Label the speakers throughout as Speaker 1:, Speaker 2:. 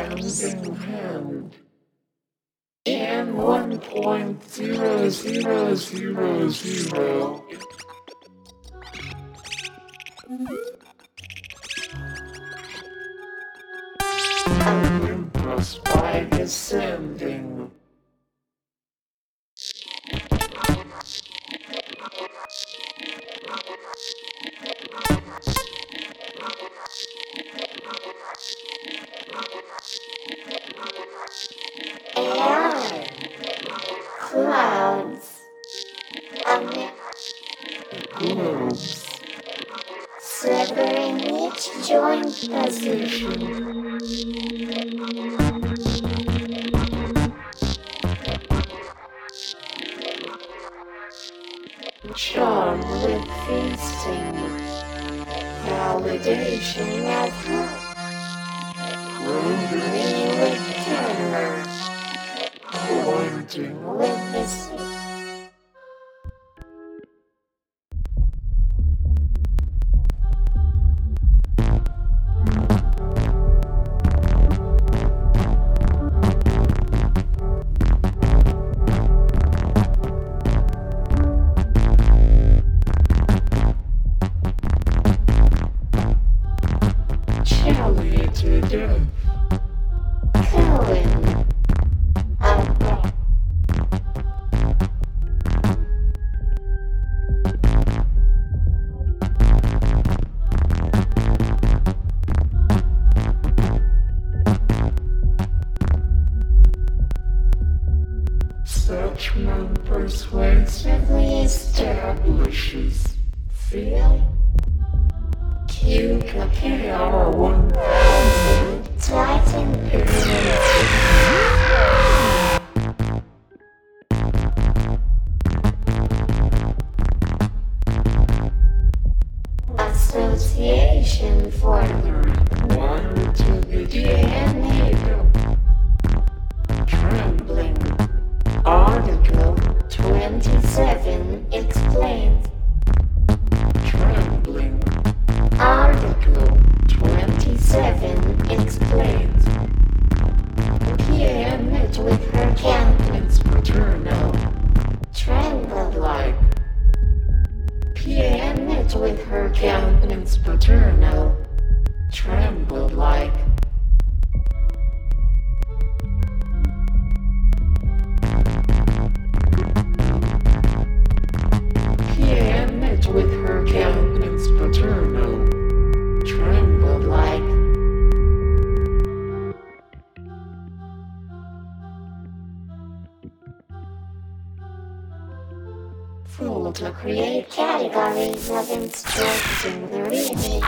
Speaker 1: expanding hand in 1.0000. Olympus by descending.
Speaker 2: AI, clouds,
Speaker 1: Globes
Speaker 2: severing each joint position.
Speaker 1: charm with feasting.
Speaker 2: Validation of hope,
Speaker 1: Rendering
Speaker 2: with terror,
Speaker 1: pointing
Speaker 2: with deceit.
Speaker 1: Charlie to death.
Speaker 2: Cohen, above,
Speaker 1: Such man persuasively establishes
Speaker 2: feel,
Speaker 1: QKR 1000
Speaker 2: Titan
Speaker 1: pyramid.
Speaker 2: association for
Speaker 1: Wire to the DNA.
Speaker 2: trembling. Article 27 explains.
Speaker 1: Trembling.
Speaker 2: Article 27 explains. Pierre met with her countenance
Speaker 1: Paternal.
Speaker 2: trembled like. Pierre met with her
Speaker 1: Countenance paternal. Trembled like. Pierre met with her countenance paternal. Trembled like.
Speaker 2: full to create categories of instructing the reading.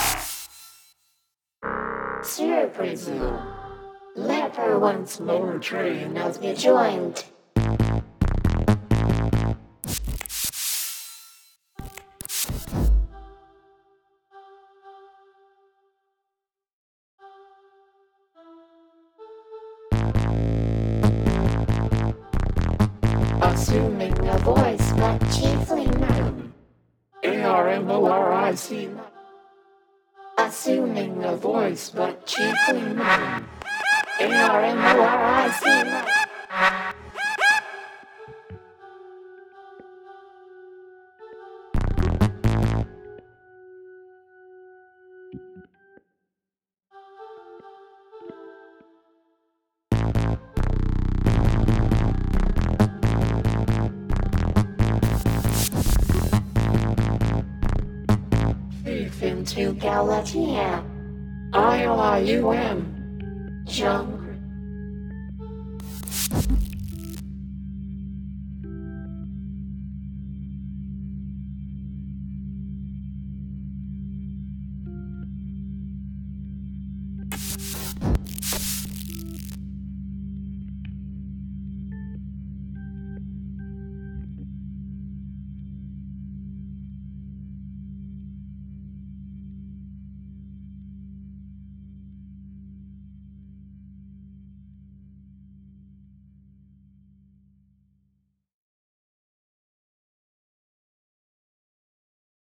Speaker 2: Surprise. Leper once more train of the joint. Assuming a voice but chiefly man.
Speaker 1: ARMORIC.
Speaker 2: Assuming a voice but chiefly man. ARMORIC.
Speaker 1: Thief into
Speaker 2: Galatea.
Speaker 1: ILIUM.
Speaker 2: Junk.